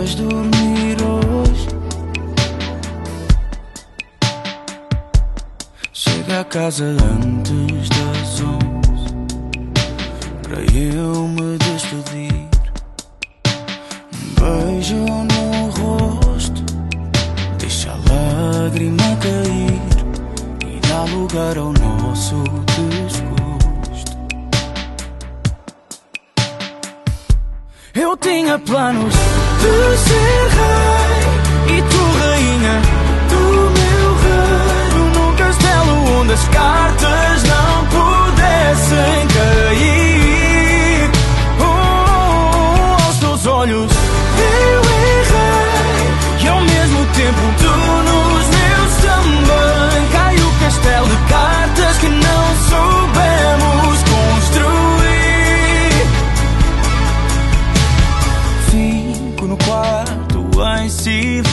vais dormir hoje? Chega a casa antes das 11 para eu me despedir. Um beijo no rosto, deixa a lágrima cair e dá lugar ao nosso desgosto. Eu tinha planos de ser rei e tu rainha do meu reino, num castelo onde as cartas não pudessem cair. Aos teus olhos eu errei e ao mesmo tempo tu nos meus também. Cai o castelo de cartas que não soubemos construir. Fico no quarto em silêncio,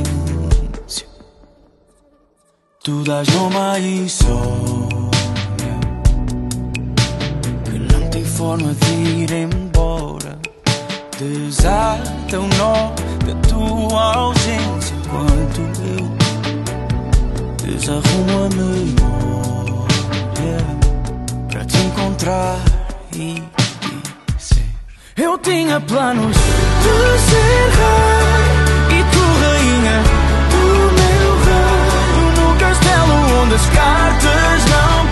tu dás nome à insônia que não tem forma de ir embora. Desata o nó da tua ausência enquanto eu desarrumo a memória para te encontrar e dizer: eu tinha planos de ser rei e tu rainha do meu reino, num castelo onde as cartas não